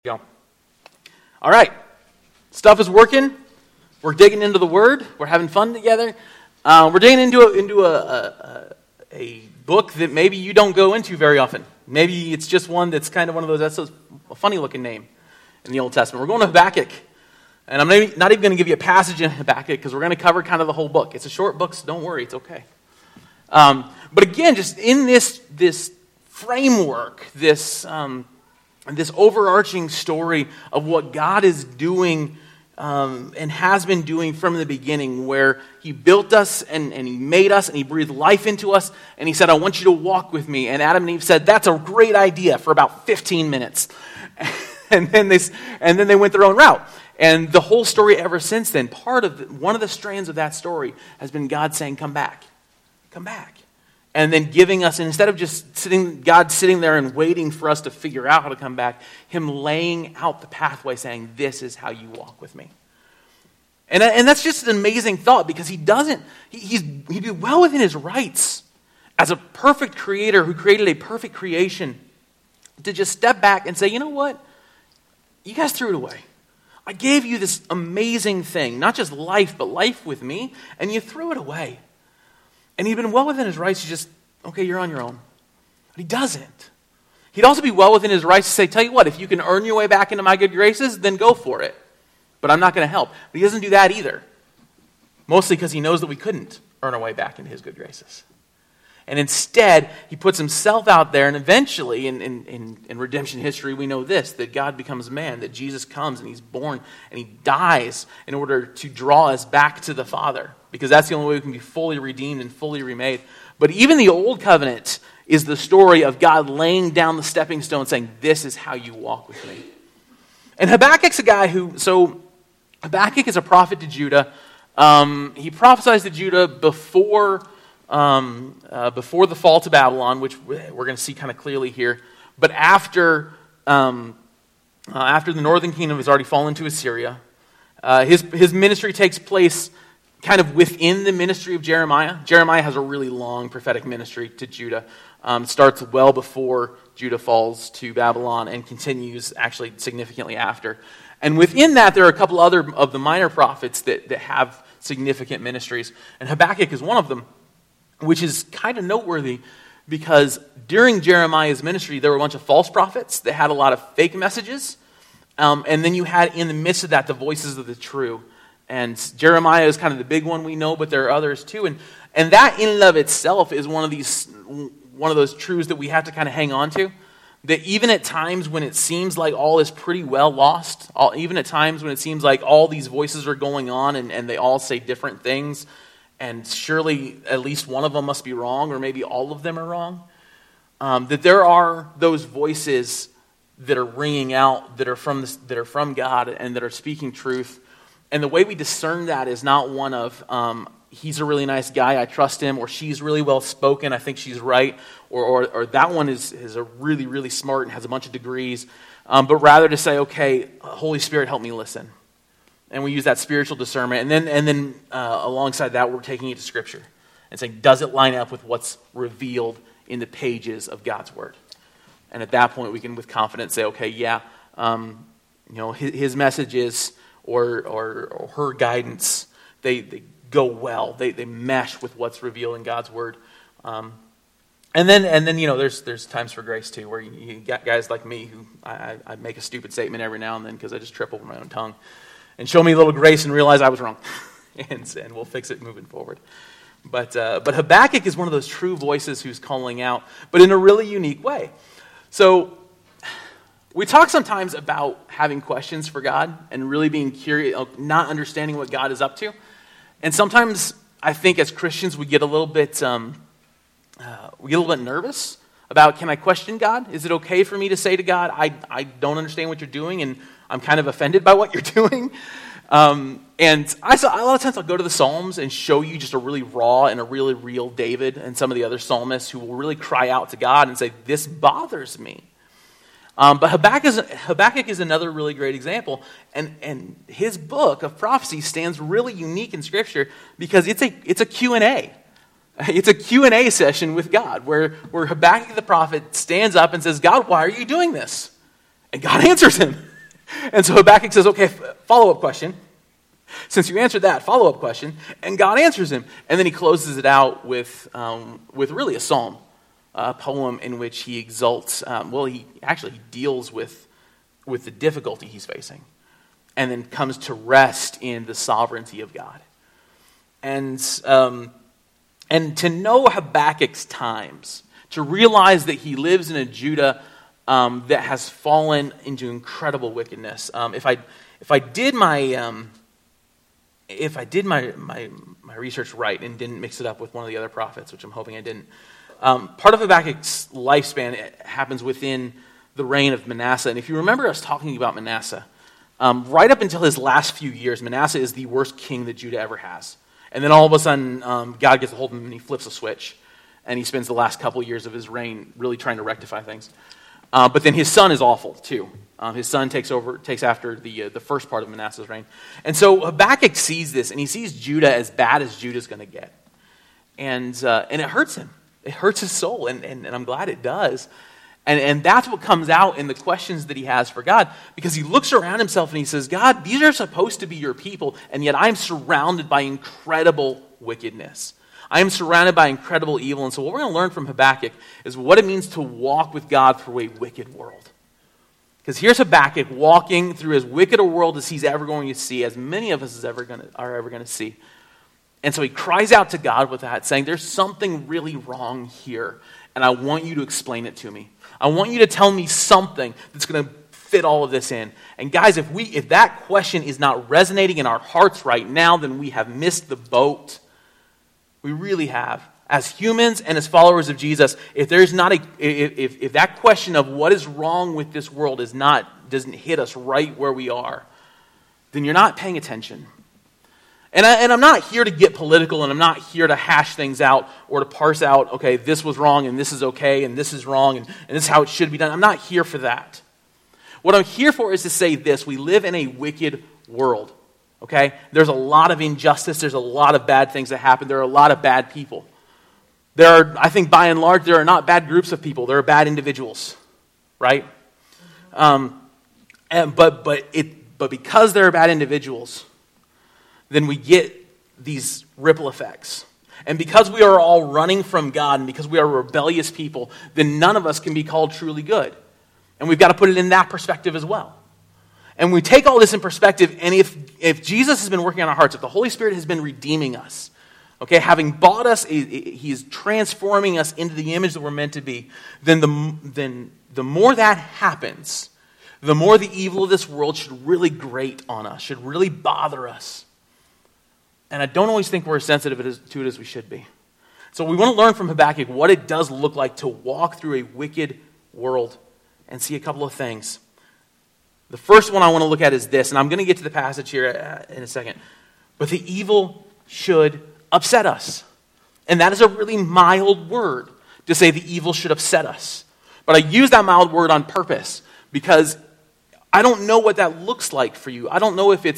Go. All right. Stuff is working. We're digging into the Word. We're having fun together. We're digging into a book that maybe you don't go into very often. Maybe it's just one that's kind of one of those, that's a funny-looking name in the Old Testament. We're going to Habakkuk. And I'm not even going to give you a passage in Habakkuk because we're going to cover kind of the whole book. It's a short book, so don't worry. It's okay. But again, just in this framework, this overarching story of what God is doing and has been doing from the beginning, where He built us and He made us and He breathed life into us and He said, I want you to walk with me. And Adam and Eve said, that's a great idea for about 15 minutes. and then they went their own route. And the whole story ever since then, one of the strands of that story has been God saying, come back. Come back. And then giving us, and instead of just God sitting there and waiting for us to figure out how to come back, Him laying out the pathway saying, this is how you walk with me. And that's just an amazing thought because he'd be well within his rights as a perfect creator who created a perfect creation to just step back and say, you know what? You guys threw it away. I gave you this amazing thing, not just life, but life with me, and you threw it away. And he'd been well within his rights to just, okay, you're on your own. But he doesn't. He'd also be well within his rights to say, tell you what, if you can earn your way back into my good graces, then go for it. But I'm not going to help. But he doesn't do that either. Mostly because he knows that we couldn't earn our way back into his good graces. And instead, he puts himself out there, and eventually, in redemption history, we know this, that God becomes man, that Jesus comes, and He's born, and He dies in order to draw us back to the Father. Because that's the only way we can be fully redeemed and fully remade. But even the Old Covenant is the story of God laying down the stepping stone saying, this is how you walk with me. And Habakkuk's a guy Habakkuk is a prophet to Judah. He prophesies to Judah before the fall to Babylon, which we're going to see kind of clearly here. But after the northern kingdom has already fallen to Assyria, his ministry takes place kind of within the ministry of Jeremiah. Jeremiah has a really long prophetic ministry to Judah. It starts well before Judah falls to Babylon and continues actually significantly after. And within that, there are a couple other of the minor prophets that have significant ministries. And Habakkuk is one of them, which is kind of noteworthy because during Jeremiah's ministry, there were a bunch of false prophets that had a lot of fake messages. And then you had in the midst of that the voices of the true. And Jeremiah is kind of the big one we know, but there are others too. And that in and of itself is one of those truths that we have to kind of hang on to. That even at times when it seems like all is pretty well lost, even at times when it seems like all these voices are going on and they all say different things, and surely at least one of them must be wrong, or maybe all of them are wrong, that there are those voices that are ringing out, that are from God and that are speaking truth. And the way we discern that is not one of, he's a really nice guy, I trust him, or she's really well spoken, I think she's right, or that one is a really, really smart and has a bunch of degrees, but rather to say, okay, Holy Spirit, help me listen. And we use that spiritual discernment, and then alongside that, we're taking it to Scripture and saying, does it line up with what's revealed in the pages of God's Word? And at that point, we can with confidence say, okay, yeah, his messages or her guidance, they go well. They mesh with what's revealed in God's Word. And then there's times for grace too, where you got guys like me who I make a stupid statement every now and then because I just trip over my own tongue. And show me a little grace and realize I was wrong. and we'll fix it moving forward. But Habakkuk is one of those true voices who's calling out, but in a really unique way. So we talk sometimes about having questions for God and really being curious, not understanding what God is up to. And sometimes I think as Christians we get a little bit nervous about, can I question God? Is it okay for me to say to God, I don't understand what you're doing and I'm kind of offended by what you're doing? And a lot of times I'll go to the Psalms and show you just a really raw and a really real David and some of the other psalmists who will really cry out to God and say, this bothers me. But Habakkuk is another really great example, and his book of prophecy stands really unique in Scripture because it's a Q&A. It's a Q&A session with God where Habakkuk the prophet stands up and says, God, why are you doing this? And God answers him. And so Habakkuk says, okay, follow-up question. Since you answered that, follow-up question. And God answers him. And then he closes it out with really a psalm, a poem in which he exalts, he deals with the difficulty he's facing. And then comes to rest in the sovereignty of God. And to know Habakkuk's times, to realize that he lives in a Judah that has fallen into incredible wickedness. If I did my research right and didn't mix it up with one of the other prophets, which I'm hoping I didn't, part of Habakkuk's lifespan happens within the reign of Manasseh. And if you remember us talking about Manasseh, right up until his last few years, Manasseh is the worst king that Judah ever has. And then all of a sudden, God gets a hold of him and he flips a switch. And he spends the last couple years of his reign really trying to rectify things. But then his son is awful, too. His son takes after the first part of Manasseh's reign. And so Habakkuk sees this, and he sees Judah as bad as Judah's going to get. And it hurts him. It hurts his soul, and I'm glad it does. And that's what comes out in the questions that he has for God, because he looks around himself and he says, God, these are supposed to be your people, and yet I'm surrounded by incredible wickedness. I am surrounded by incredible evil. And so what we're going to learn from Habakkuk is what it means to walk with God through a wicked world. Because here's Habakkuk walking through as wicked a world as he's ever going to see, as many of us are ever going to see. And so he cries out to God with that, saying, there's something really wrong here, and I want you to explain it to me. I want you to tell me something that's going to fit all of this in. And guys, if that question is not resonating in our hearts right now, then we have missed the boat. We really have. As humans and as followers of Jesus, if that question of what is wrong with this world doesn't hit us right where we are, then you're not paying attention. And I'm not here to get political, and I'm not here to hash things out or to parse out, okay, this was wrong and this is okay and this is wrong and this is how it should be done. I'm not here for that. What I'm here for is to say this: we live in a wicked world, okay? There's a lot of injustice. There's a lot of bad things that happen. There are a lot of bad people. I think by and large, there are not bad groups of people. There are bad individuals, right? But because there are bad individuals, then we get these ripple effects. And because we are all running from God, and because we are rebellious people, then none of us can be called truly good. And we've got to put it in that perspective as well. And we take all this in perspective, and if Jesus has been working on our hearts, if the Holy Spirit has been redeeming us, okay, having bought us, He's transforming us into the image that we're meant to be, then the more that happens, the more the evil of this world should really grate on us, should really bother us. And I don't always think we're as sensitive to it as we should be. So we want to learn from Habakkuk what it does look like to walk through a wicked world and see a couple of things. The first one I want to look at is this, and I'm going to get to the passage here in a second. But the evil should upset us. And that is a really mild word to say the evil should upset us. But I use that mild word on purpose because I don't know what that looks like for you. I don't know if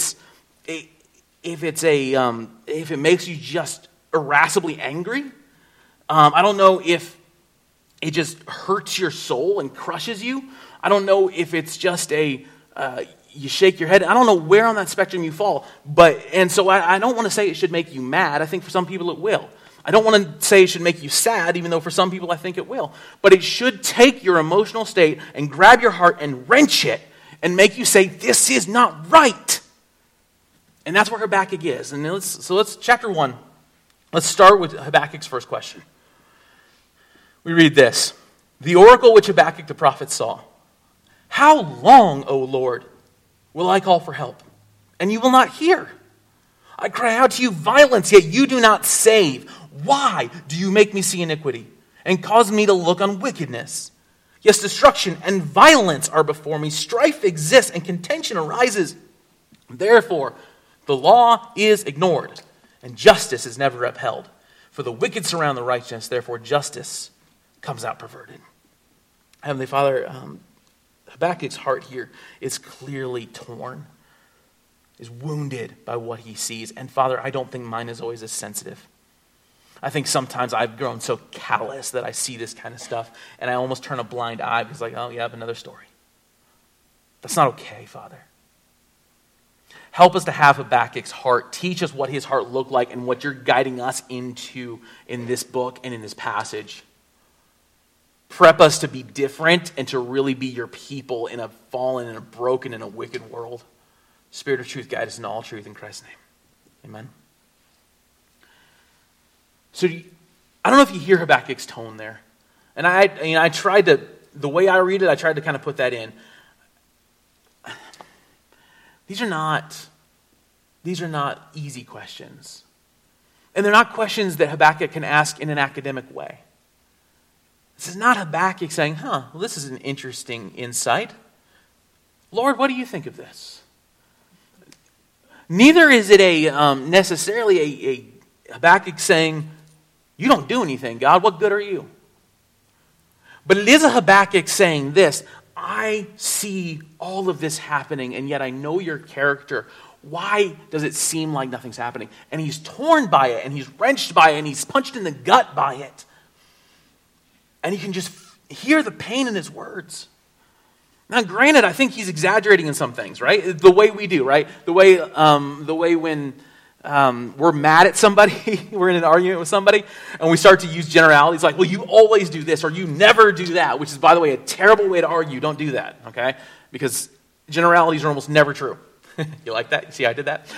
it makes you just irascibly angry. I don't know if it just hurts your soul and crushes you. I don't know if it's just you shake your head. I don't know where on that spectrum you fall. And so I don't want to say it should make you mad. I think for some people it will. I don't want to say it should make you sad, even though for some people I think it will. But it should take your emotional state and grab your heart and wrench it and make you say, this is not right. And that's where Habakkuk is. And let's chapter 1. Let's start with Habakkuk's first question. We read this: the oracle which Habakkuk the prophet saw. How long, O Lord, will I call for help, and you will not hear? I cry out to you violence, yet you do not save. Why do you make me see iniquity and cause me to look on wickedness? Yes, destruction and violence are before me. Strife exists and contention arises. Therefore, the law is ignored, and justice is never upheld. For the wicked surround the righteous, therefore justice comes out perverted. Heavenly Father, Habakkuk's heart here is clearly torn, is wounded by what he sees. And Father, I don't think mine is always as sensitive. I think sometimes I've grown so callous that I see this kind of stuff, and I almost turn a blind eye because oh, yeah, another story. That's not okay, Father. Help us to have Habakkuk's heart. Teach us what his heart looked like and what you're guiding us into in this book and in this passage. Prep us to be different and to really be your people in a fallen and a broken and a wicked world. Spirit of truth, guide us in all truth in Christ's name. Amen. So I don't know if you hear Habakkuk's tone there. And I tried to, the way I read it, I tried to kind of put that in. These are not easy questions. And they're not questions that Habakkuk can ask in an academic way. This is not Habakkuk saying, well, this is an interesting insight. Lord, what do you think of this? Neither is it necessarily a Habakkuk saying, you don't do anything, God, what good are you? But it is a Habakkuk saying this, I see all of this happening, and yet I know your character. Why does it seem like nothing's happening? And he's torn by it, and he's wrenched by it, and he's punched in the gut by it. And you can just hear the pain in his words. Now, granted, I think he's exaggerating in some things, right? The way we do, right? The way when we're mad at somebody, we're in an argument with somebody, and we start to use generalities like, well, you always do this, or you never do that, which is, by the way, a terrible way to argue. Don't do that, okay? Because generalities are almost never true. You like that? See, I did that?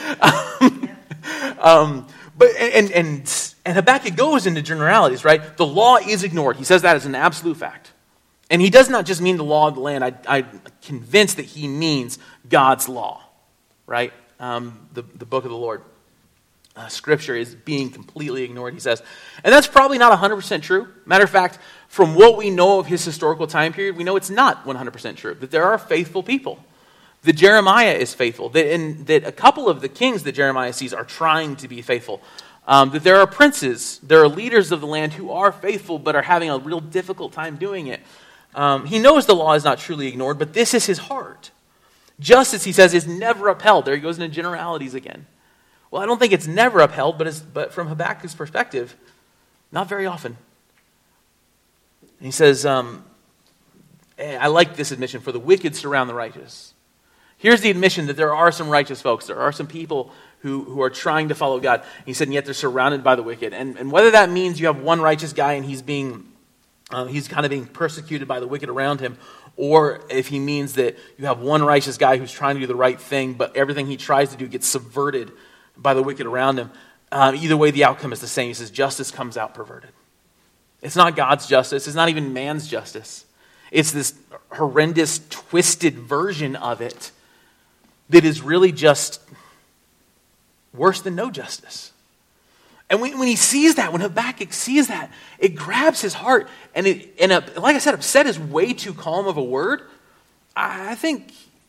And Habakkuk goes into generalities, right? The law is ignored. He says that as an absolute fact. And he does not just mean the law of the land. I'm convinced that he means God's law, right? The book of the Lord. Scripture is being completely ignored, he says. And that's probably not 100% true. Matter of fact, from what we know of his historical time period, we know it's not 100% true. That there are faithful people. That Jeremiah is faithful. That a couple of the kings that Jeremiah sees are trying to be faithful. That there are princes, there are leaders of the land who are faithful but are having a real difficult time doing it. He knows the law is not truly ignored, but this is his heart. Justice, he says, is never upheld. There he goes into generalities again. Well, I don't think it's never upheld, but from Habakkuk's perspective, not very often. And he says, I like this admission, for the wicked surround the righteous. Here's the admission that there are some righteous folks. There are some people who are trying to follow God. And he said, and yet they're surrounded by the wicked. And whether that means you have one righteous guy and he's kind of being persecuted by the wicked around him, or if he means that you have one righteous guy who's trying to do the right thing, but everything he tries to do gets subverted by the wicked around him. Either way, the outcome is the same. He says justice comes out perverted. It's not God's justice. It's not even man's justice. It's this horrendous, twisted version of it that is really just worse than no justice. And when he sees that, when Habakkuk sees that, it grabs his heart. And like I said, upset is way too calm of a word. I think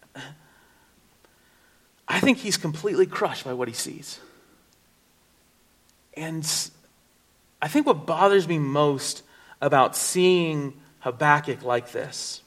he's completely crushed by what he sees. And I think what bothers me most about seeing Habakkuk like this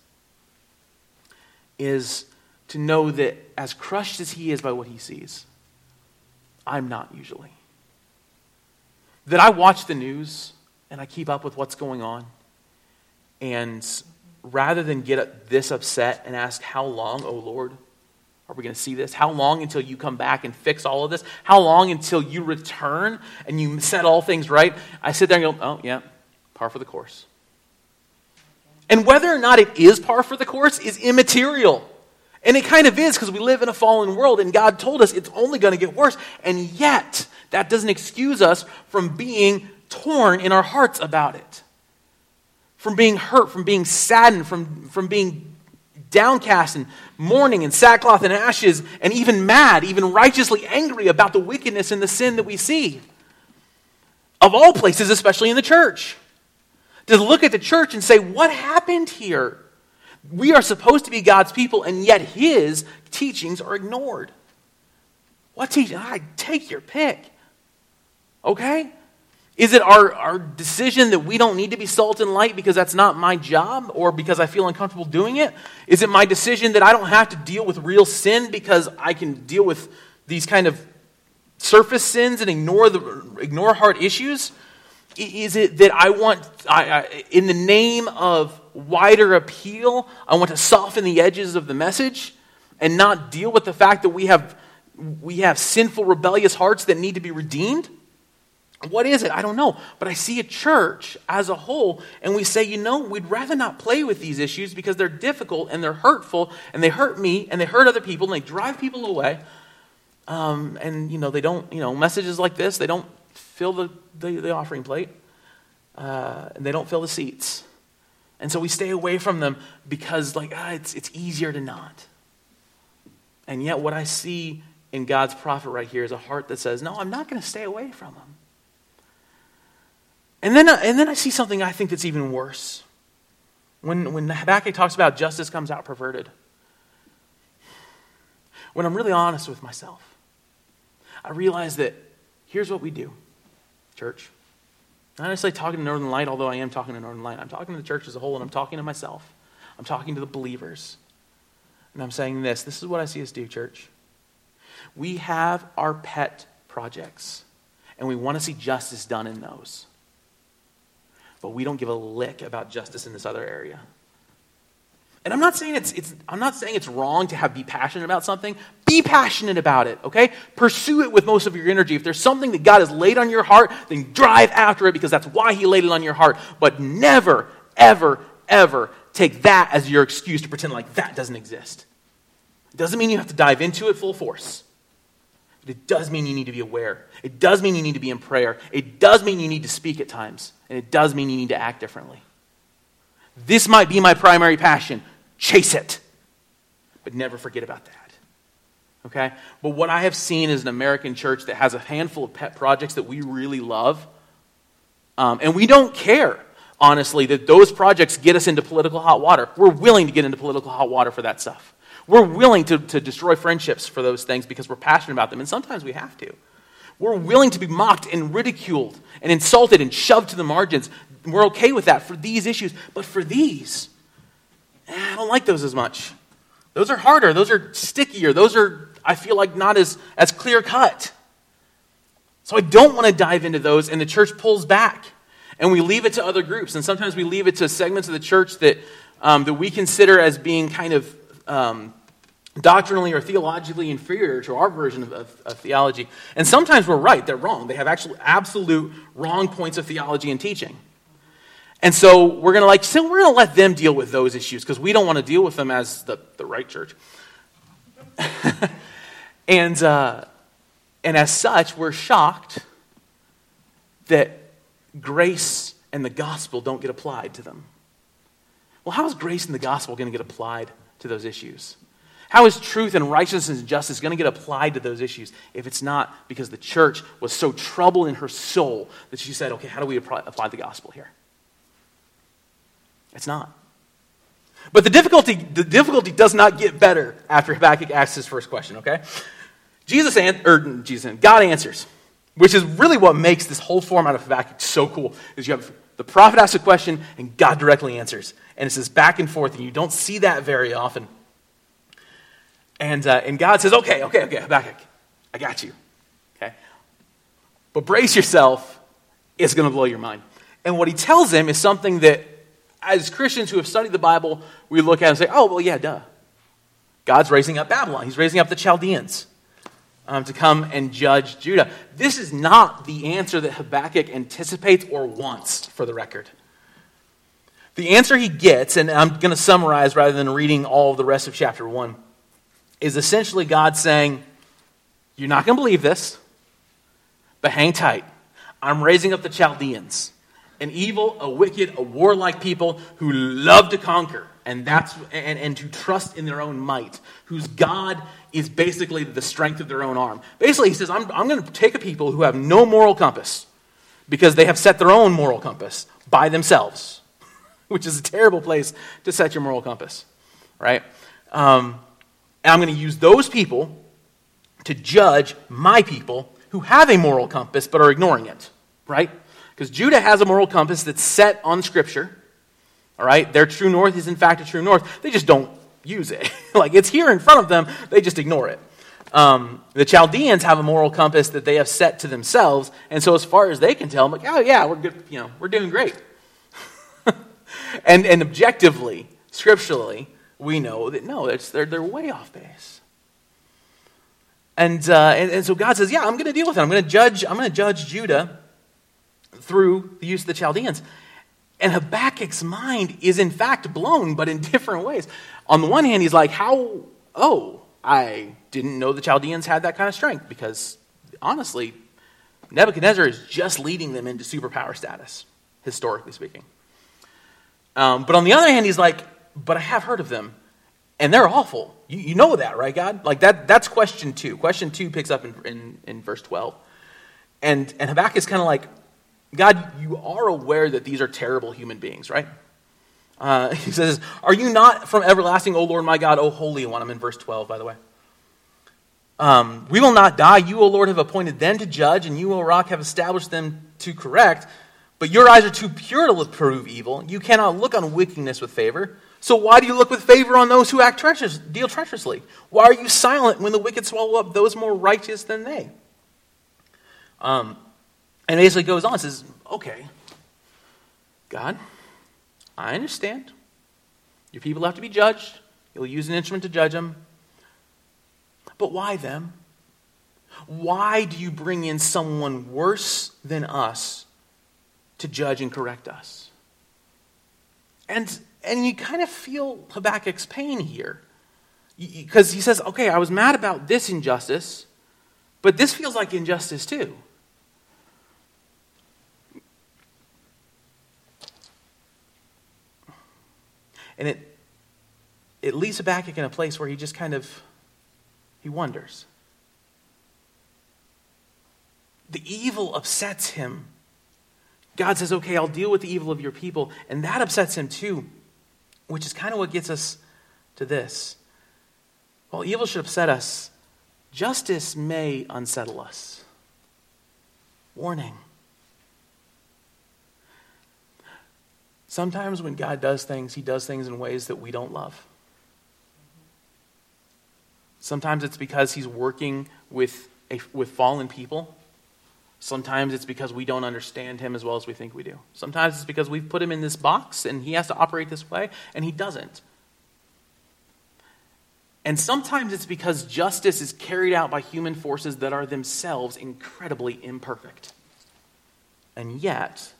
is to know that as crushed as he is by what he sees, I'm not usually. That I watch the news and I keep up with what's going on, and rather than get this upset and ask, how long, oh Lord, are we going to see this? How long until you come back and fix all of this? How long until you return and you set all things right? I sit there and go, oh yeah, par for the course. And whether or not it is par for the course is immaterial. And it kind of is, because we live in a fallen world and God told us it's only going to get worse. And yet, that doesn't excuse us from being torn in our hearts about it. From being hurt, from being saddened, from being downcast and mourning and sackcloth and ashes, and even mad, even righteously angry about the wickedness and the sin that we see. Of all places, especially in the church. To look at the church and say, what happened here? We are supposed to be God's people, and yet his teachings are ignored. What teaching? Take your pick. Okay? Is it our decision that we don't need to be salt and light because that's not my job, or because I feel uncomfortable doing it? Is it my decision that I don't have to deal with real sin because I can deal with these kind of surface sins and ignore hard issues? Is it that in the name of wider appeal, I want to soften the edges of the message and not deal with the fact that we have we have sinful, rebellious hearts that need to be redeemed? What is it? I don't know. But I see a church as a whole, and we say, we'd rather not play with these issues because they're difficult and they're hurtful, and they hurt me, and they hurt other people, and they drive people away. They don't, messages like this, they don't fill the offering plate, and they don't fill the seats. And so we stay away from them because, it's easier to not. And yet what I see in God's prophet right here is a heart that says, no, I'm not going to stay away from them. And then I see something I think that's even worse. When Habakkuk talks about justice comes out perverted. When I'm really honest with myself, I realize that here's what we do, church. Not necessarily talking to Northern Light, although I am talking to Northern Light. I'm talking to the church as a whole, and I'm talking to myself. I'm talking to the believers. And I'm saying this is what I see us do, church. We have our pet projects, and we want to see justice done in those. But we don't give a lick about justice in this other area. And I'm not saying it's wrong to be passionate about something. Be passionate about it, okay? Pursue it with most of your energy. If there's something that God has laid on your heart, then drive after it because that's why he laid it on your heart. But never, ever, ever take that as your excuse to pretend like that doesn't exist. It doesn't mean you have to dive into it full force. But it does mean you need to be aware. It does mean you need to be in prayer. It does mean you need to speak at times. And it does mean you need to act differently. This might be my primary passion. Chase it. But never forget about that. Okay? But what I have seen is an American church that has a handful of pet projects that we really love. And we don't care, honestly, that those projects get us into political hot water. We're willing to get into political hot water for that stuff. We're willing to destroy friendships for those things because we're passionate about them. And sometimes we have to. We're willing to be mocked and ridiculed and insulted and shoved to the margins. We're okay with that for these issues. But for these, I don't like those as much. Those are harder. Those are stickier. Those are, I feel like, not as clear cut. So I don't want to dive into those, and the church pulls back. And we leave it to other groups. And sometimes we leave it to segments of the church that we consider as being kind of doctrinally or theologically inferior to our version of theology. And sometimes we're right. They're wrong. They have actual absolute wrong points of theology and teaching. And so we're going to let them deal with those issues because we don't want to deal with them as the right church. And as such, we're shocked that grace and the gospel don't get applied to them. Well, how is grace and the gospel going to get applied to those issues? How is truth and righteousness and justice going to get applied to those issues if it's not because the church was so troubled in her soul that she said, okay, how do we apply the gospel here? It's not. But the difficulty does not get better after Habakkuk asks his first question, okay? God answers, which is really what makes this whole format of Habakkuk so cool, is you have the prophet asks a question and God directly answers. And it's this back and forth, and you don't see that very often. And God says, okay, Habakkuk, I got you. Okay? But brace yourself, it's going to blow your mind. And what he tells him is something that, as Christians who have studied the Bible, we look at and say, oh, well, yeah, duh. God's raising up Babylon. He's raising up the Chaldeans to come and judge Judah. This is not the answer that Habakkuk anticipates or wants, for the record. The answer he gets, and I'm going to summarize rather than reading all of the rest of chapter 1, is essentially God saying, you're not going to believe this, but hang tight. I'm raising up the Chaldeans, an evil, a wicked, a warlike people who love to conquer and to trust in their own might, whose God is basically the strength of their own arm. Basically, he says, I'm going to take a people who have no moral compass because they have set their own moral compass by themselves, which is a terrible place to set your moral compass, right? And I'm going to use those people to judge my people who have a moral compass but are ignoring it, right? Because Judah has a moral compass that's set on Scripture, all right? Their true north is in fact a true north. They just don't use it. Like, it's here in front of them, they just ignore it. The Chaldeans have a moral compass that they have set to themselves, and so as far as they can tell, I'm like, oh yeah, we're good, we're doing great. and objectively, scripturally, we know that no, they're way off base. And so God says, yeah, I'm going to deal with it. I'm going to judge Judah through the use of the Chaldeans. And Habakkuk's mind is in fact blown, but in different ways. On the one hand, he's like, I didn't know the Chaldeans had that kind of strength, because honestly, Nebuchadnezzar is just leading them into superpower status, historically speaking. But on the other hand, he's like, but I have heard of them, and they're awful. You know that, right, God? Like that's question 2. Question 2 picks up in verse 12. And Habakkuk is kind of like, God, you are aware that these are terrible human beings, right? He says, are you not from everlasting, O Lord my God, O Holy One? I'm in verse 12, by the way. We will not die. You, O Lord, have appointed them to judge, and you, O Rock, have established them to correct. But your eyes are too pure to prove evil. You cannot look on wickedness with favor. So why do you look with favor on those who deal treacherously? Why are you silent when the wicked swallow up those more righteous than they? And basically goes on and says, okay, God, I understand. Your people have to be judged. You'll use an instrument to judge them. But why them? Why do you bring in someone worse than us to judge and correct us? And you kind of feel Habakkuk's pain here. Because he says, okay, I was mad about this injustice, but this feels like injustice too. And it leaves Habakkuk in a place where he just he wonders. The evil upsets him. God says, okay, I'll deal with the evil of your people. And that upsets him too, which is kind of what gets us to this. While evil should upset us, justice may unsettle us. Warning. Sometimes when God does things, he does things in ways that we don't love. Sometimes it's because he's working with fallen people. Sometimes it's because we don't understand him as well as we think we do. Sometimes it's because we've put him in this box and he has to operate this way, and he doesn't. And sometimes it's because justice is carried out by human forces that are themselves incredibly imperfect. And yet,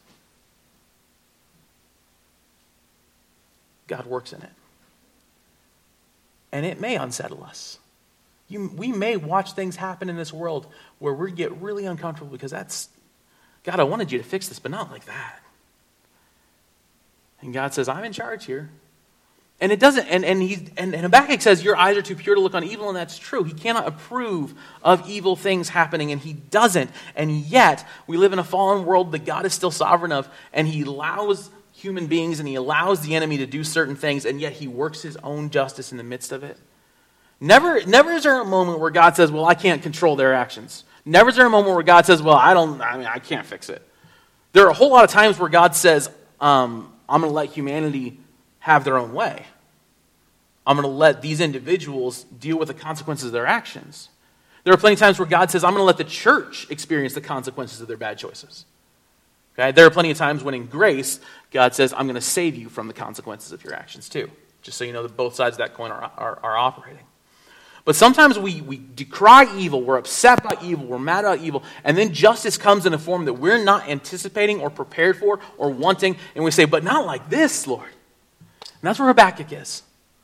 God works in it. And it may unsettle us. We may watch things happen in this world where we get really uncomfortable because God, I wanted you to fix this, but not like that. And God says, I'm in charge here. And it doesn't, and Habakkuk says, your eyes are too pure to look on evil, and that's true. He cannot approve of evil things happening, and he doesn't. And yet, we live in a fallen world that God is still sovereign of, and he allows human beings and he allows the enemy to do certain things, and yet he works his own justice in the midst of it. Never is there a moment where God says, well, I can't control their actions. Never is there a moment where God says, well, I can't fix it. There are a whole lot of times where God says, I'm going to let humanity have their own way. I'm going to let these individuals deal with the consequences of their actions. There are plenty of times where God says, I'm going to let the church experience the consequences of their bad choices. Okay? There are plenty of times when in grace, God says, I'm going to save you from the consequences of your actions too. Just so you know that both sides of that coin are operating. But sometimes we decry evil, we're upset by evil, we're mad about evil, and then justice comes in a form that we're not anticipating or prepared for or wanting, and we say, but not like this, Lord. And that's where Habakkuk is.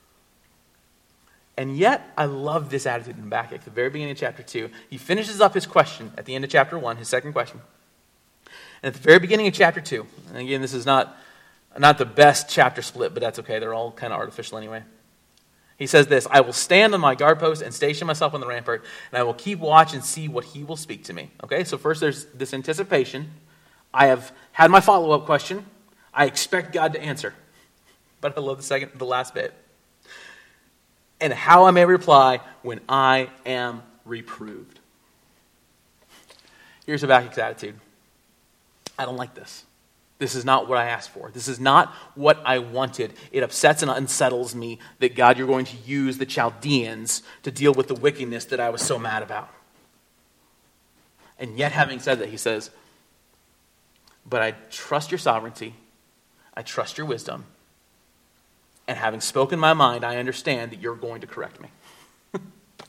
And yet, I love this attitude in Habakkuk. At the very beginning of chapter 2, he finishes up his question at the end of chapter 1, his second question. And at the very beginning of chapter 2, and again, this is not the best chapter split, but that's okay. They're all kind of artificial anyway. He says this, I will stand on my guard post and station myself on the rampart, and I will keep watch and see what he will speak to me. Okay, so first there's this anticipation. I have had my follow-up question. I expect God to answer. But I love the last bit. And how I may reply when I am reproved. Here's Habakkuk's attitude. I don't like this. This is not what I asked for. This is not what I wanted. It upsets and unsettles me that, God, you're going to use the Chaldeans to deal with the wickedness that I was so mad about. And yet, having said that, he says, but I trust your sovereignty. I trust your wisdom. And having spoken my mind, I understand that you're going to correct me.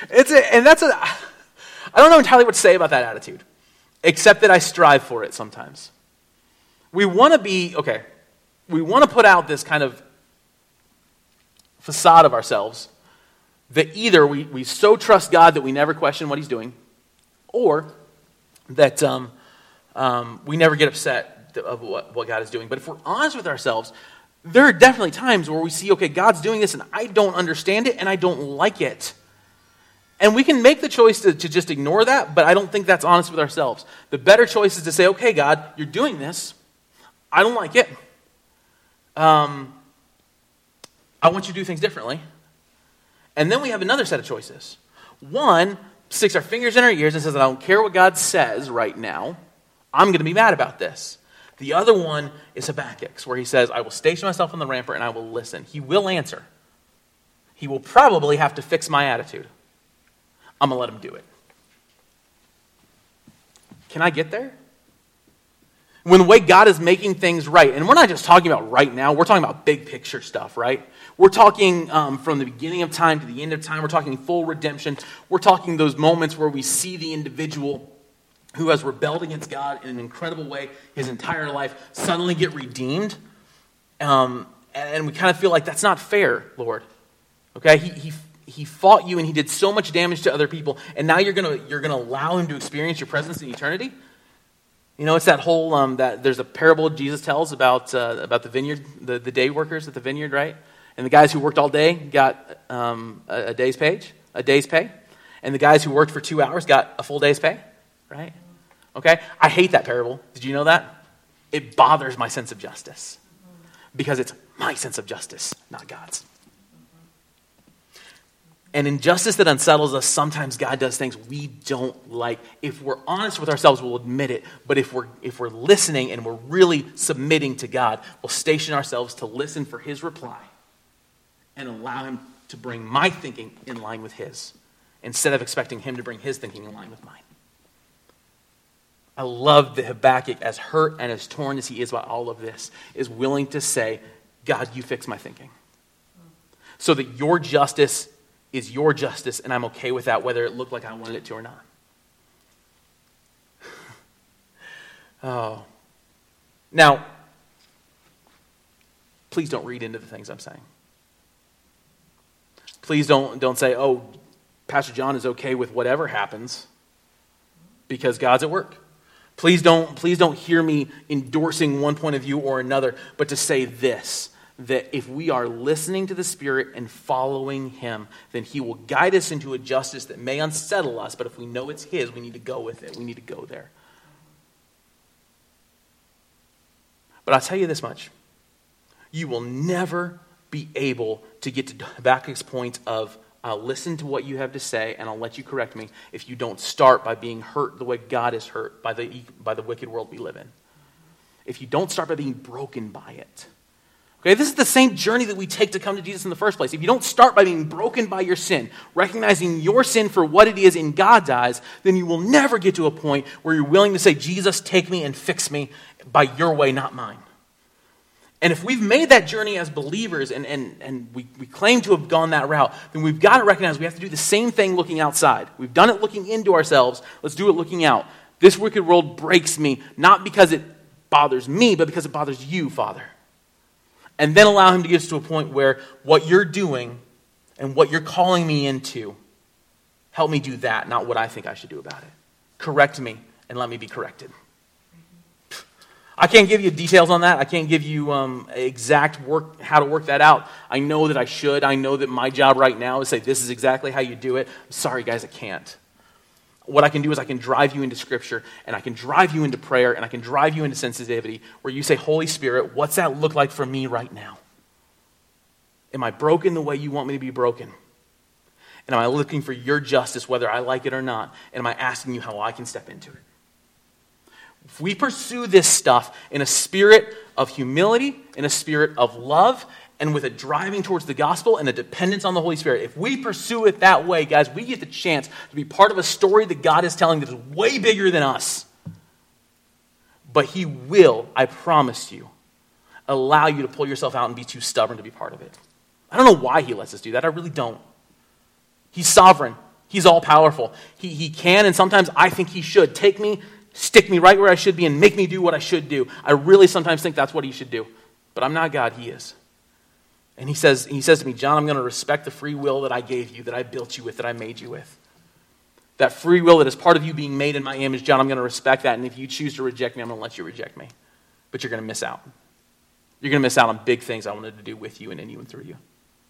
I don't know entirely what to say about that attitude, except that I strive for it sometimes. We want to put out this kind of facade of ourselves that either we so trust God that we never question what he's doing, or that we never get upset of what God is doing. But if we're honest with ourselves, there are definitely times where we see, okay, God's doing this and I don't understand it and I don't like it. And we can make the choice to just ignore that, but I don't think that's honest with ourselves. The better choice is to say, okay, God, you're doing this. I don't like it. I want you to do things differently. And then we have another set of choices. One sticks our fingers in our ears and says, I don't care what God says right now. I'm going to be mad about this. The other one is Habakkuk's, where he says, I will station myself on the rampart and I will listen. He will answer. He will probably have to fix my attitude. I'm going to let him do it. Can I get there? When the way God is making things right, and we're not just talking about right now, we're talking about big picture stuff, right? We're talking from the beginning of time to the end of time. We're talking full redemption. We're talking those moments where we see the individual who has rebelled against God in an incredible way his entire life suddenly get redeemed. And we kind of feel like that's not fair, Lord. Okay, he fought you and he did so much damage to other people, and now you're gonna allow him to experience your presence in eternity. You know, it's that whole that there's a parable Jesus tells about the vineyard, the day workers at the vineyard, right? And the guys who worked all day got a day's pay, and the guys who worked for 2 hours got a full day's pay, right? Okay, I hate that parable. Did you know that? It bothers my sense of justice because it's my sense of justice, not God's. And injustice that unsettles us, sometimes God does things we don't like. If we're honest with ourselves, we'll admit it. But if we're listening and we're really submitting to God, we'll station ourselves to listen for his reply and allow him to bring my thinking in line with his, instead of expecting him to bring his thinking in line with mine. I love that Habakkuk, as hurt and as torn as he is by all of this, is willing to say, God, you fix my thinking. So that your justice is your justice, and I'm okay with that, whether it looked like I wanted it to or not. Oh. Now, please don't read into the things I'm saying. Please don't say, oh, Pastor John is okay with whatever happens because God's at work. Please don't hear me endorsing one point of view or another, but to say this, that if we are listening to the Spirit and following him, then he will guide us into a justice that may unsettle us, but if we know it's his, we need to go with it. We need to go there. But I'll tell you this much. You will never be able to get to Habakkuk's point of, I'll listen to what you have to say and I'll let you correct me, if you don't start by being hurt the way God is hurt by the wicked world we live in. If you don't start by being broken by it. Okay, this is the same journey that we take to come to Jesus in the first place. If you don't start by being broken by your sin, recognizing your sin for what it is in God's eyes, then you will never get to a point where you're willing to say, Jesus, take me and fix me by your way, not mine. And if we've made that journey as believers and we claim to have gone that route, then we've got to recognize we have to do the same thing looking outside. We've done it looking into ourselves. Let's do it looking out. This wicked world breaks me, not because it bothers me, but because it bothers you, Father. And then allow him to get us to a point where what you're doing and what you're calling me into, help me do that, not what I think I should do about it. Correct me and let me be corrected. I can't give you details on that. I can't give you exact how to work that out. I know that I should. I know that my job right now is to say this is exactly how you do it. I'm sorry, guys, I can't. What I can do is I can drive you into Scripture, and I can drive you into prayer, and I can drive you into sensitivity, where you say, Holy Spirit, what's that look like for me right now? Am I broken the way you want me to be broken? And am I looking for your justice, whether I like it or not? And am I asking you how I can step into it? If we pursue this stuff in a spirit of humility, in a spirit of love, and with a driving towards the gospel and a dependence on the Holy Spirit, if we pursue it that way, guys, we get the chance to be part of a story that God is telling that is way bigger than us. But he will, I promise you, allow you to pull yourself out and be too stubborn to be part of it. I don't know why he lets us do that. I really don't. He's sovereign. He's all-powerful. He can, and sometimes I think he should, take me, stick me right where I should be, and make me do what I should do. I really sometimes think that's what he should do. But I'm not God, he is. And he says to me, John, I'm going to respect the free will that I gave you, that I built you with, that I made you with. That free will that is part of you being made in my image, John, I'm going to respect that. And if you choose to reject me, I'm going to let you reject me. But you're going to miss out. You're going to miss out on big things I wanted to do with you and in you and through you.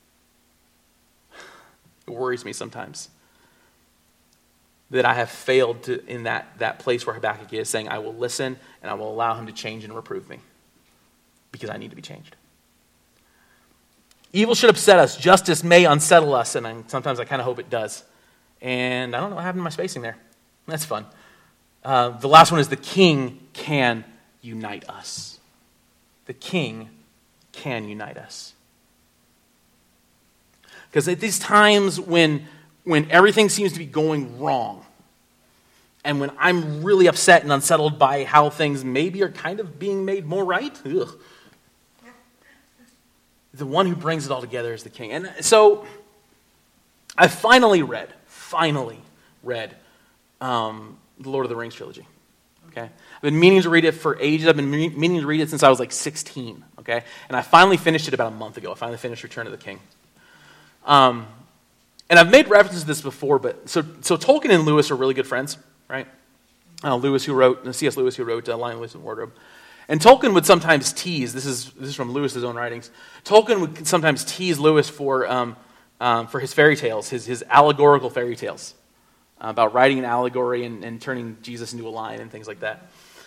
It worries me sometimes that I have failed in that place where Habakkuk is, saying, I will listen and I will allow him to change and reprove me because I need to be changed. Evil should upset us. Justice may unsettle us, and sometimes I kind of hope it does. And I don't know what happened to my spacing there. That's fun. The last one is the king can unite us. The king can unite us. Because at these times when everything seems to be going wrong, and when I'm really upset and unsettled by how things maybe are kind of being made more right, the one who brings it all together is the king. And so I finally read the Lord of the Rings trilogy. Okay, I've been meaning to read it for ages. I've been meaning to read it since I was like 16. Okay, and I finally finished it about a month ago. I finally finished Return of the King. And I've made references to this before, but so Tolkien and Lewis are really good friends, right? C.S. Lewis, who wrote Lion, Witch, and Wardrobe. And Tolkien would sometimes tease, this is from Lewis's own writings, Tolkien would sometimes tease Lewis for his fairy tales, his allegorical fairy tales, about writing an allegory and turning Jesus into a lion and things like that.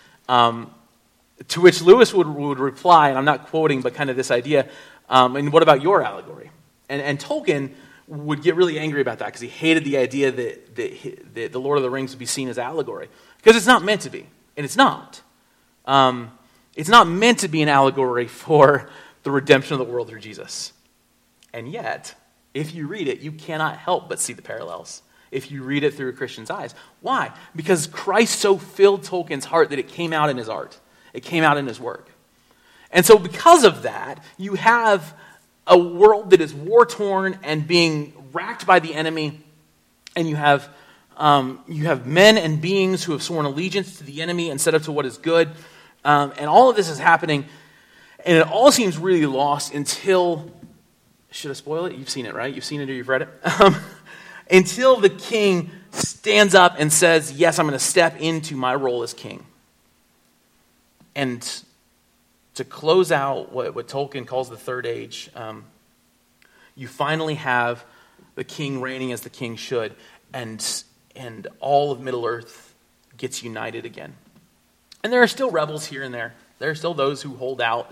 To which Lewis would reply, and I'm not quoting, but kind of this idea, and what about your allegory? And Tolkien would get really angry about that because he hated the idea that the Lord of the Rings would be seen as allegory. Because it's not meant to be, and it's not. It's not meant to be an allegory for the redemption of the world through Jesus. And yet, if you read it, you cannot help but see the parallels if you read it through a Christian's eyes. Why? Because Christ so filled Tolkien's heart that it came out in his art. It came out in his work. And so because of that, you have a world that is war-torn and being racked by the enemy, and you have men and beings who have sworn allegiance to the enemy instead of to what is good. And all of this is happening, and it all seems really lost until, should I spoil it? You've seen it, right? You've seen it or you've read it? Until the king stands up and says, yes, I'm going to step into my role as king. And to close out what Tolkien calls the Third Age, you finally have the king reigning as the king should, and all of Middle-earth gets united again. And there are still rebels here and there. There are still those who hold out,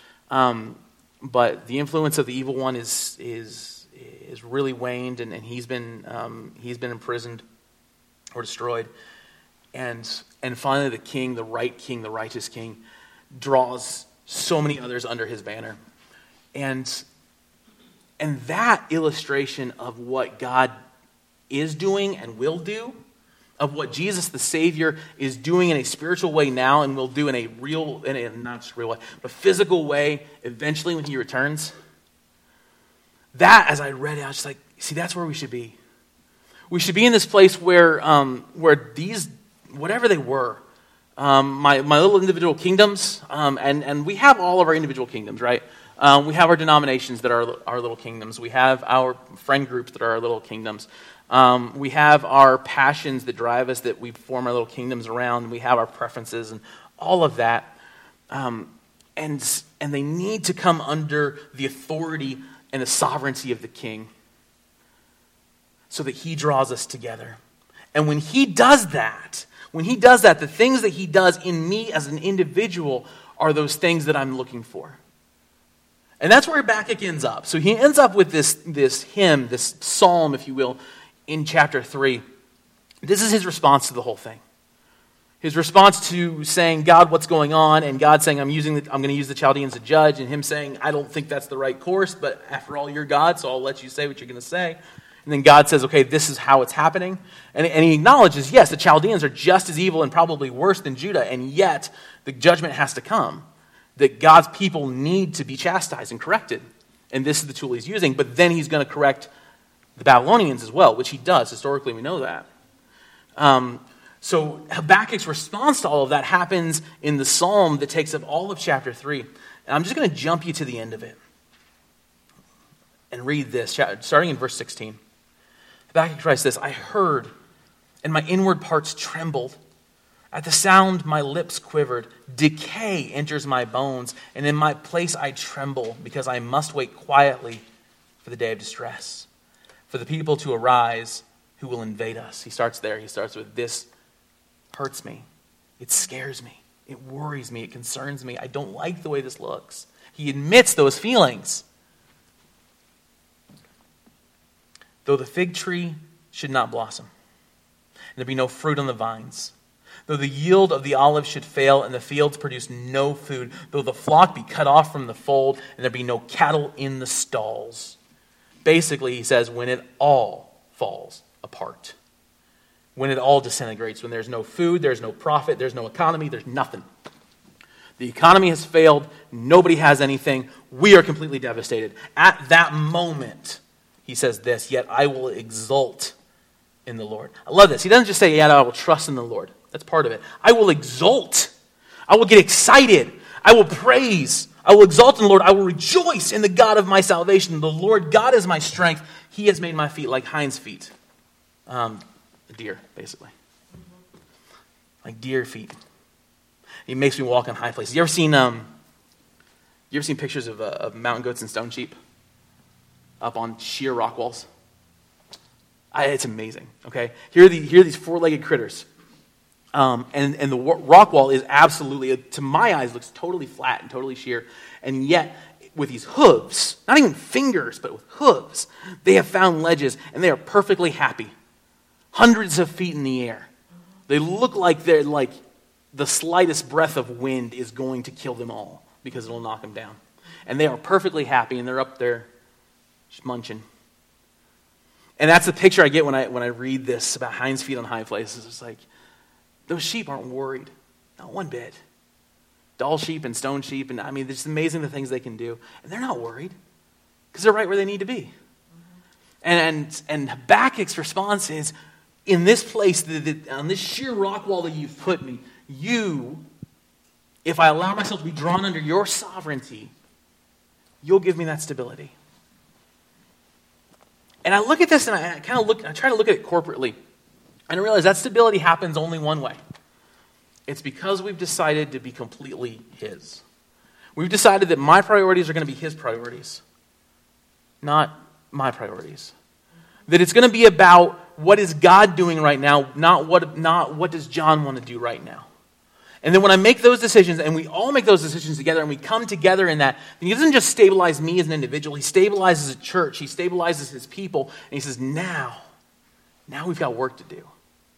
but the influence of the evil one is really waned, and he's been imprisoned or destroyed. And finally, the king, the righteous king, draws so many others under his banner. And that illustration of what God is doing and will do, of what Jesus the Savior is doing in a spiritual way now and will do in a not just real way, but a physical way eventually when he returns. That, as I read it, I was just like, see, that's where we should be. We should be in this place where these, whatever they were, my little individual kingdoms, and we have all of our individual kingdoms, right? We have our denominations that are our little kingdoms. We have our friend groups that are our little kingdoms. We have our passions that drive us, that we form our little kingdoms around. We have our preferences and all of that. And they need to come under the authority and the sovereignty of the king so that he draws us together. And when he does that, the things that he does in me as an individual are those things that I'm looking for. And that's where Habakkuk ends up. So he ends up with this hymn, this psalm, if you will, in chapter 3. This is his response to the whole thing. His response to saying, God, what's going on? And God saying, I'm going to use the Chaldeans to judge. And him saying, I don't think that's the right course, but after all, you're God, so I'll let you say what you're going to say. And then God says, okay, this is how it's happening. And he acknowledges, yes, the Chaldeans are just as evil and probably worse than Judah, and yet the judgment has to come. That God's people need to be chastised and corrected. And this is the tool he's using, but then he's going to correct the Babylonians as well, which he does. Historically, we know that. So Habakkuk's response to all of that happens in the psalm that takes up all of chapter 3. And I'm just going to jump you to the end of it and read this, starting in verse 16. Habakkuk writes this, I heard, and my inward parts trembled. At the sound, my lips quivered. Decay enters my bones, and in my place I tremble, because I must wait quietly for the day of distress, for the people to arise who will invade us. He starts there. He starts with, this hurts me. It scares me. It worries me. It concerns me. I don't like the way this looks. He admits those feelings. Though the fig tree should not blossom, and there be no fruit on the vines, though the yield of the olive should fail, and the fields produce no food, though the flock be cut off from the fold, and there be no cattle in the stalls. Basically, he says, when it all falls apart, when it all disintegrates, when there's no food, there's no profit, there's no economy, there's nothing. The economy has failed. Nobody has anything. We are completely devastated. At that moment, he says this, yet I will exult in the Lord. I love this. He doesn't just say, yet I will trust in the Lord. That's part of it. I will exult. I will get excited. I will praise. I will exalt in the Lord. I will rejoice in the God of my salvation. The Lord God is my strength. He has made my feet like hinds' feet. A deer, basically. Like deer feet. He makes me walk on high places. You ever seen pictures of mountain goats and stone sheep up on sheer rock walls? It's amazing. Okay, here are these four-legged critters, and the rock wall is absolutely, to my eyes, looks totally flat and totally sheer, and yet with these hooves, not even fingers, but with hooves, they have found ledges, and they are perfectly happy, hundreds of feet in the air. They look like they're like the slightest breath of wind is going to kill them all because it'll knock them down, and they are perfectly happy, and they're up there just munching. And that's the picture I get when I read this about hinds' feet on high places. It's like, those sheep aren't worried. Not one bit. Doll sheep and stone sheep, and I mean, it's amazing the things they can do. And they're not worried, because they're right where they need to be. And Habakkuk's response is, in this place, on this sheer rock wall that you've put me, if I allow myself to be drawn under your sovereignty, you'll give me that stability. And I look at this and I try to look at it corporately. And I realize that stability happens only one way. It's because we've decided to be completely His. We've decided that my priorities are going to be His priorities, not my priorities. That it's going to be about what is God doing right now, not what does John want to do right now. And then when I make those decisions, and we all make those decisions together, and we come together in that, then He doesn't just stabilize me as an individual, He stabilizes a church, He stabilizes His people, and He says, now we've got work to do.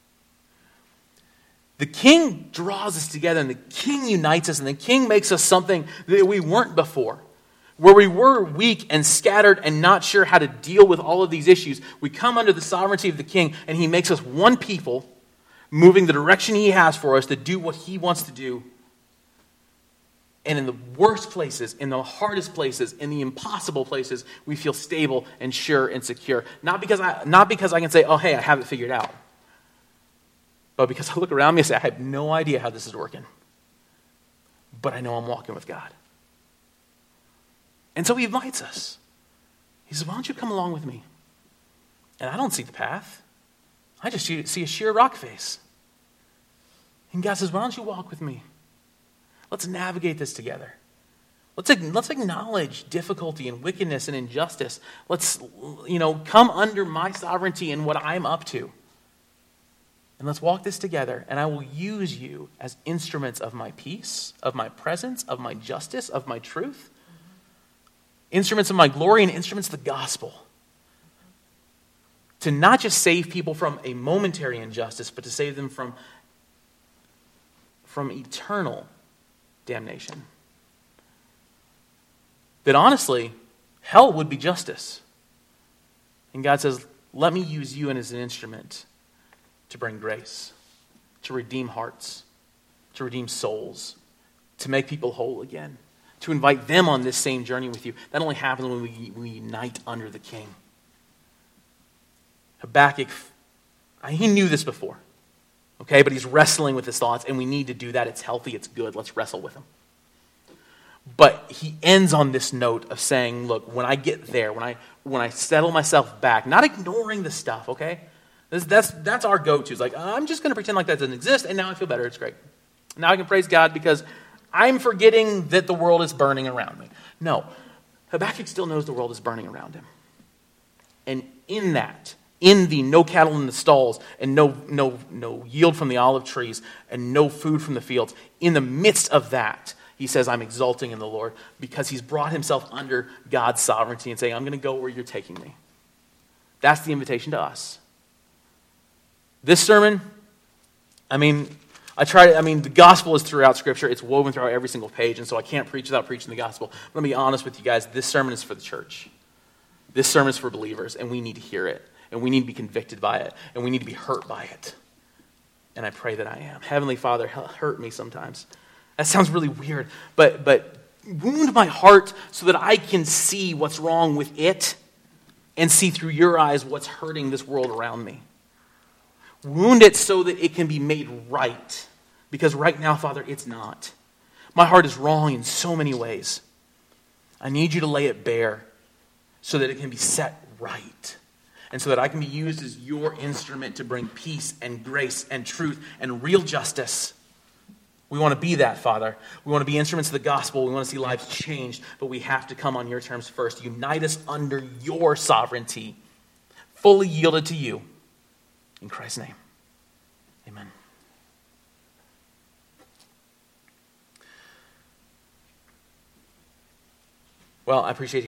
The King draws us together, and the King unites us, and the King makes us something that we weren't before. Where we were weak and scattered and not sure how to deal with all of these issues, we come under the sovereignty of the King, and He makes us one people, moving the direction He has for us to do what He wants to do. And in the worst places, in the hardest places, in the impossible places, we feel stable and sure and secure. Not because I can say, oh, hey, I have it figured out. But because I look around me and say, I have no idea how this is working. But I know I'm walking with God. And so He invites us. He says, why don't you come along with me? And I don't see the path. I just see a sheer rock face. And God says, why don't you walk with me? Let's navigate this together. Let's acknowledge difficulty and wickedness and injustice. Let's, come under my sovereignty and what I'm up to. And let's walk this together, and I will use you as instruments of my peace, of my presence, of my justice, of my truth. Instruments of my glory and instruments of the gospel. To not just save people from a momentary injustice, but to save them from eternal damnation. That honestly, hell would be justice. And God says, let me use you as an instrument to bring grace, to redeem hearts, to redeem souls, to make people whole again, to invite them on this same journey with you. That only happens when we unite under the King. Habakkuk, he knew this before. Okay, but he's wrestling with his thoughts, and we need to do that. It's healthy, it's good. Let's wrestle with him. But he ends on this note of saying, look, when I get there, when I settle myself back, not ignoring the stuff, okay? That's our go-to. It's like, I'm just going to pretend like that doesn't exist, and now I feel better. It's great. Now I can praise God because I'm forgetting that the world is burning around me. No, Habakkuk still knows the world is burning around him. And in that, in the no cattle in the stalls and no yield from the olive trees and no food from the fields, in the midst of that, he says, I'm exulting in the Lord because he's brought himself under God's sovereignty and saying, I'm going to go where you're taking me. That's the invitation to us. This sermon, the gospel is throughout Scripture. It's woven throughout every single page, and so I can't preach without preaching the gospel. But let me be honest with you guys, this sermon is for the church. This sermon is for believers, and we need to hear it, and we need to be convicted by it, and we need to be hurt by it. And I pray that I am. Heavenly Father, hurt me sometimes. That sounds really weird, but wound my heart so that I can see what's wrong with it and see through your eyes what's hurting this world around me. Wound it so that it can be made right. Because right now, Father, it's not. My heart is wrong in so many ways. I need you to lay it bare so that it can be set right. And so that I can be used as your instrument to bring peace and grace and truth and real justice. We want to be that, Father. We want to be instruments of the gospel. We want to see lives changed. But we have to come on your terms first. Unite us under your sovereignty. Fully yielded to you. In Christ's name. Amen. Well, I appreciate you.